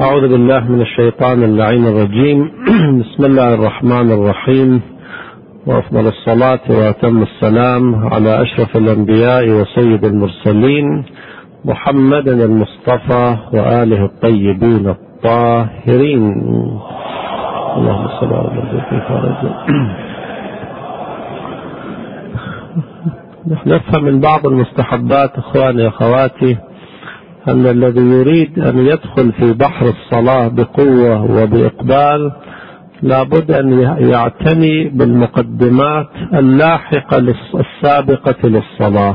أعوذ بالله من الشيطان اللعين الرجيم. بسم الله الرحمن الرحيم، وأفضل الصلاة وأتم السلام على أشرف الأنبياء وسيد المرسلين محمد المصطفى وآله الطيبين الطاهرين. اللهم صل على النبي. نحن نفهم من بعض المستحبات إخواني أخواتي أن الذي يريد أن يدخل في بحر الصلاة بقوة وبإقبال لابد أن يعتني بالمقدمات اللاحقة السابقة للصلاة.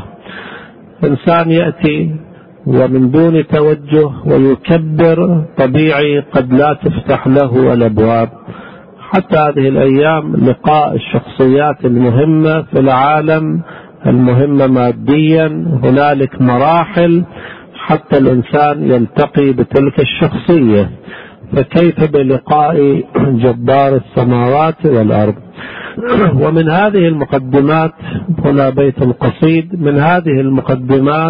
إنسان يأتي ومن دون توجه ويكبر طبيعي قد لا تفتح له الأبواب. حتى هذه الأيام لقاء الشخصيات المهمة في العالم، المهمة ماديا، هنالك مراحل حتى الإنسان يلتقي بتلك الشخصية، فكيف بلقاء جبار السماوات والأرض؟ ومن هذه المقدمات، هنا بيت قصيد، من هذه المقدمات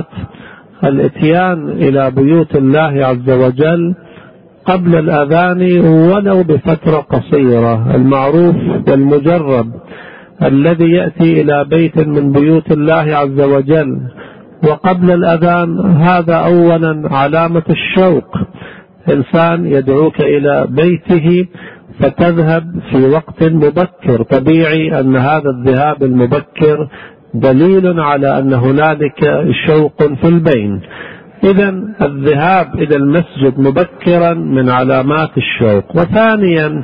الاتيان إلى بيوت الله عز وجل قبل الأذان ولو بفترة قصيرة. المعروف والمجرب الذي يأتي إلى بيت من بيوت الله عز وجل وقبل الأذان هذا أولا علامة الشوق. إنسان يدعوك إلى بيته فتذهب في وقت مبكر، طبيعي أن هذا الذهاب المبكر دليل على أن هنالك شوق في البين. إذن الذهاب إلى المسجد مبكرا من علامات الشوق. وثانيا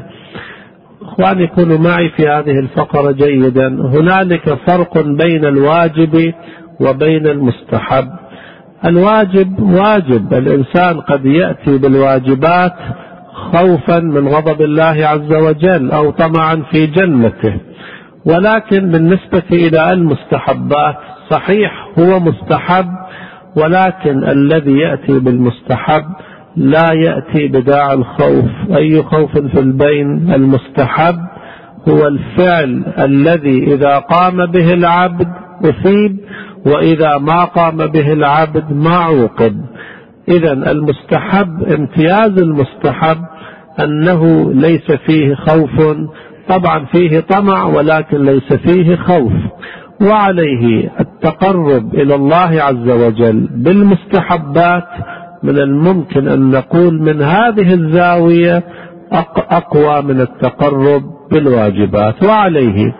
إخواني كونوا معي في هذه الفقرة جيدا، هنالك فرق بين الواجب وبين المستحب. الواجب واجب، الإنسان قد يأتي بالواجبات خوفا من غضب الله عز وجل أو طمعا في جنته، ولكن بالنسبة إلى المستحبات صحيح هو مستحب، ولكن الذي يأتي بالمستحب لا يأتي بداعي الخوف. أي خوف في البين؟ المستحب هو الفعل الذي إذا قام به العبد أثيب، وإذا ما قام به العبد ما عوقب. إذن المستحب، امتياز المستحب أنه ليس فيه خوف، طبعا فيه طمع ولكن ليس فيه خوف. وعليه التقرب إلى الله عز وجل بالمستحبات من الممكن أن نقول من هذه الزاوية أقوى من التقرب بالواجبات. وعليه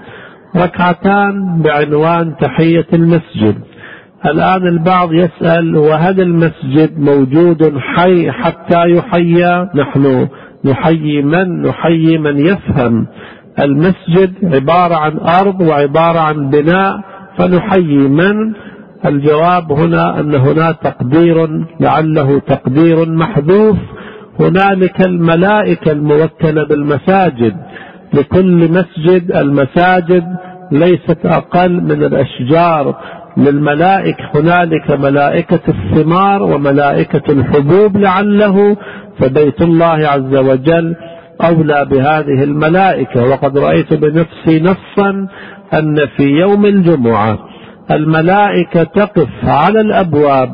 ركعتان بعنوان تحية المسجد. الآن البعض يسأل وهل المسجد موجود حي حتى يحيى؟ نحن نحيي من يفهم. المسجد عبارة عن أرض وعبارة عن بناء، فنحيي من؟ الجواب هنا أن هنا تقدير لعله تقدير محذوف. هنالك الملائكة الموكلة بالمساجد، لكل مسجد المساجد ليست أقل من الأشجار للملائكة. هنالك ملائكة الثمار وملائكة الحبوب لعله، فبيت الله عز وجل أولى بهذه الملائكة. وقد رأيت بنفسي نصا أن في يوم الجمعة الملائكة تقف على الأبواب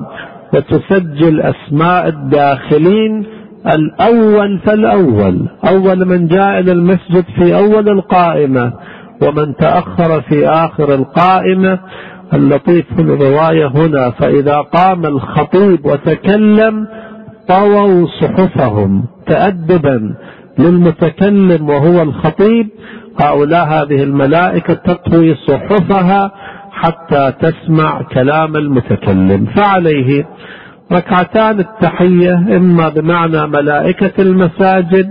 وتسجل أسماء الداخلين الأول فالأول، أول من جاء إلى المسجد في أول القائمة ومن تأخر في آخر القائمة. اللطيف في الرواية هنا فإذا قام الخطيب وتكلم طووا صحفهم تأدبا للمتكلم وهو الخطيب. هؤلاء هذه الملائكة تطوي صحفها حتى تسمع كلام المتكلم. فعليه ركعتان التحية إما بمعنى ملائكة المساجد.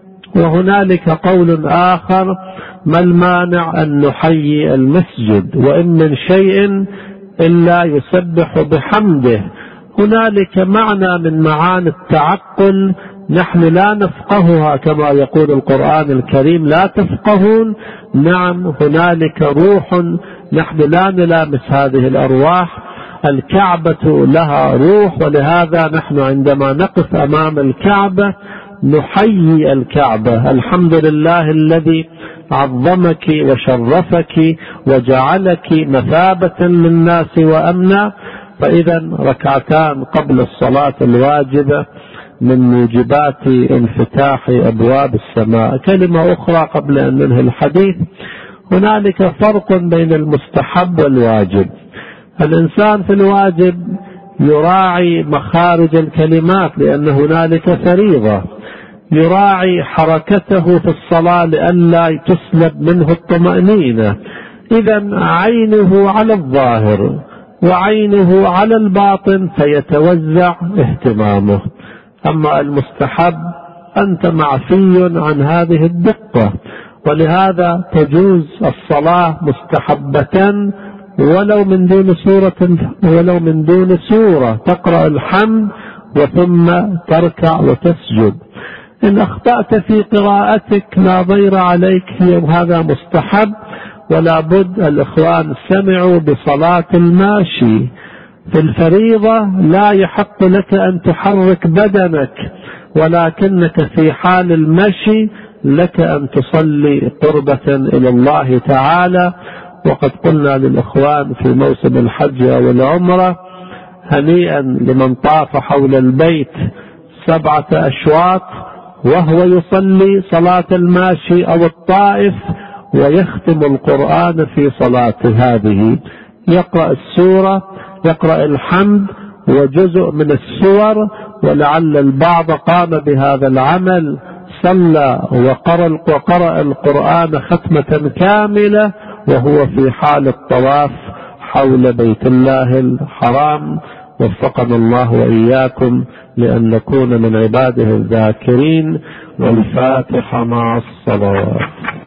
وهنالك قول آخر: ما المانع أن نحيي المسجد وإن من شيء إلا يسبح بحمده؟ هنالك معنى من معاني التعقل نحن لا نفقهها كما يقول القرآن الكريم لا تفقهون. نعم هنالك روح نحن لا نلامس هذه الأرواح. الكعبة لها روح، ولهذا نحن عندما نقف أمام الكعبة نحيي الكعبة. الحمد لله الذي عظمك وشرفك وجعلك مثابة للناس وأمنا. فإذا ركعتان قبل الصلاة الواجبة من موجبات انفتاح أبواب السماء. كلمة أخرى قبل أن ننهي الحديث: هنالك فرق بين المستحب والواجب. الإنسان في الواجب يراعي مخارج الكلمات لأن هنالك فريضة، يراعي حركته في الصلاة لئلا تسلب منه الطمأنينة، إذن عينه على الظاهر وعينه على الباطن فيتوزع اهتمامه. أما المستحب أنت معفي عن هذه الدقة، ولهذا تجوز الصلاة مستحبة ولو من دون سورة، تقرأ الحمد وثم تركع وتسجد. إن أخطأت في قراءتك لا ضير عليك، هذا مستحب. ولا بد الإخوان سمعوا بصلاة الماشي في الفريضة لا يحق لك أن تحرك بدنك، ولكنك في حال المشي لك أن تصلي قربة إلى الله تعالى. وقد قلنا للإخوان في موسم الحج أو العمرة: هنيئا لمن طاف حول البيت 7 أشواط وهو يصلي صلاة الماشي أو الطائف، ويختم القرآن في صلاته هذه، يقرأ السورة، يقرأ الحمد وجزء من السور. ولعل البعض قام بهذا العمل، صلى وقرأ القرآن ختمة كاملة وهو في حال الطواف حول بيت الله الحرام. وفقنا الله وإياكم لأن نكون من عباده الذاكرين. والفاتحة مع الصلوات.